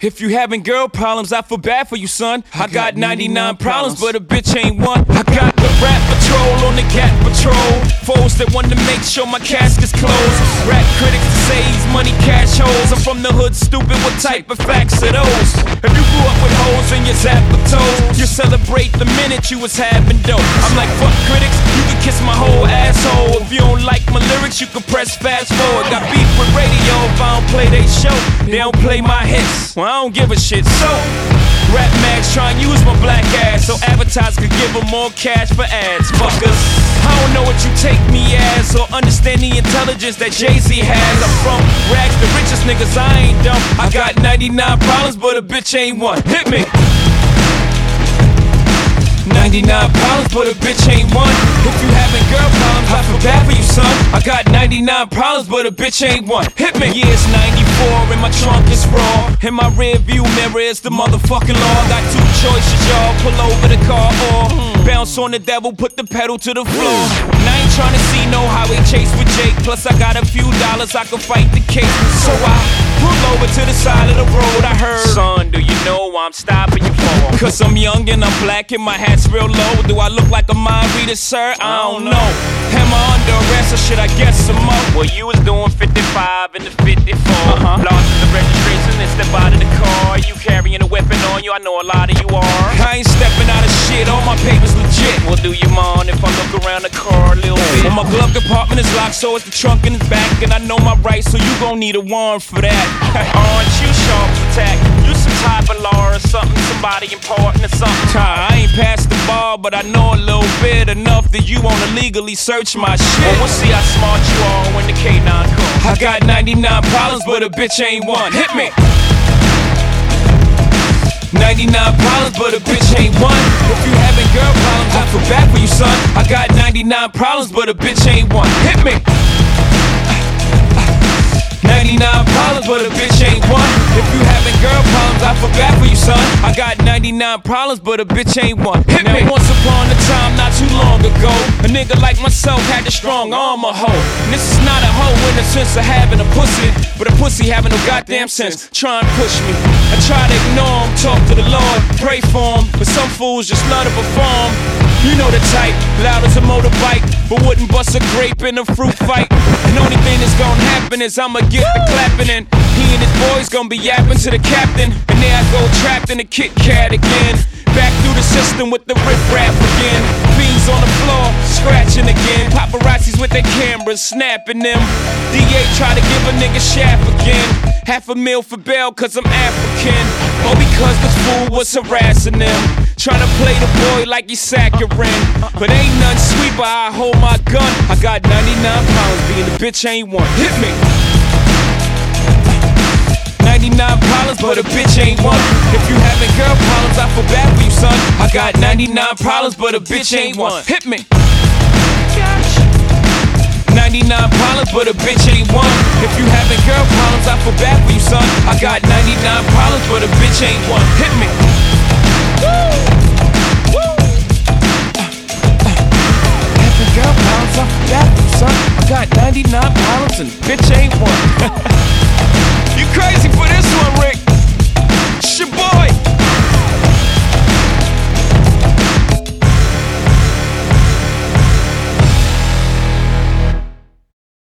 If you having girl problems, I feel bad for you, son. I got 99 problems, but a bitch ain't one. I got the rap patrol on the cat patrol. Foes that want to make sure my casket's closed. Rap critics to say he's money cash holes. I'm from the hood, stupid, what type of facts are those? If you grew up with hoes in your zap of toes, you celebrate the minute you was having dope. I'm like, fuck critics, you can kiss my whole asshole. If you don't like my lyrics, you can press fast forward. Got beef with radio if I don't play they show. They don't play my hits, well I don't give a shit. So, Rap Max try and use my black ass so advertisers could give them more cash for ads. Fuckers, I don't know what you take me as or understand the intelligence that Jay-Z has. I'm from rags, the richest niggas, I ain't dumb. I got 99 problems, but a bitch ain't one. Hit me. 99 problems, but a bitch ain't one. If you having girl problems, I feel bad for you, son. I got 99 problems, but a bitch ain't one. Hit me. Yeah, it's 94 and my trunk is raw. In my rear view mirror is the motherfucking law. Got two choices, y'all. Pull over the car or bounce on the devil, put the pedal to the floor. And I ain't tryna see no highway chase with Jake. Plus I got a few dollars, I can fight the case. So I pull over to the side of the road. I heard, son, do you know I'm stopping you for? Cause I'm young and I'm black and my hat's real low. Do I look like a mind reader, sir? I don't know. Am I under arrest or should I guess some more? Well, you was doing 55 in the 54. Lost in the registration and step out of the car. You carrying a weapon on you, I know a lot of you are. I ain't stepping out of shit, all my papers legit. Well, do you mind if I look around the car a little bit? Well, my glove compartment is locked, so is the trunk in the back. And I know my rights, so you gon' need a warrant for that. Aren't you sharp attack? You some type of law or something, somebody important or something. I ain't past the bar, but I know a little bit enough that you wanna legally search my shit. Well, we'll see how smart you are when the K9 comes. I got 99 problems, but a bitch ain't one. Hit me. 99 problems, but a bitch ain't one. If you having girl problems, I feel bad for you, son. I got 99 problems, but a bitch ain't one. Hit me. 99 problems, but a bitch ain't one. If you having girl problems, I feel bad for you, son. I got 99 problems, but a bitch ain't one. Hit me. Once upon a time, not too long ago, a nigga like myself had the strong arm of hoe. And this is not a hoe in the sense of having a pussy, but a pussy having no goddamn sense. Try and push me. I try to ignore him, talk to the Lord, pray for him, but some fools just love to perform. You know the type, loud as a motorbike, but wouldn't bust a grape in a fruit fight. And only thing that's gonna happen is I'ma get the clapping and he and his boys gonna be yapping to the captain. And there I go trapped in a Kit Kat again. Back through the system with the riff-raff again. Fiends on the floor, scratching again. Paparazzis with their cameras, snapping them. DA try to give a nigga shaft again. $500,000 for bail cause I'm African. Or because this fool was harassing them. Tryna play the boy like he's saccharine. But ain't none sweet but I hold my gun. I got 99 problems, being a bitch ain't one. Hit me. 99 problems, but a bitch ain't one. If you having girl problems, I feel bad for you, son. I got 99 problems, but a bitch ain't one. Hit me. 99 problems, but a bitch ain't one. If you having girl problems, I feel bad for you, son. I got 99 problems, but a bitch ain't one. Hit me. Having girl problems, I feel bad for you, son. I got 99 problems and bitch ain't one. You crazy for this one, Ray?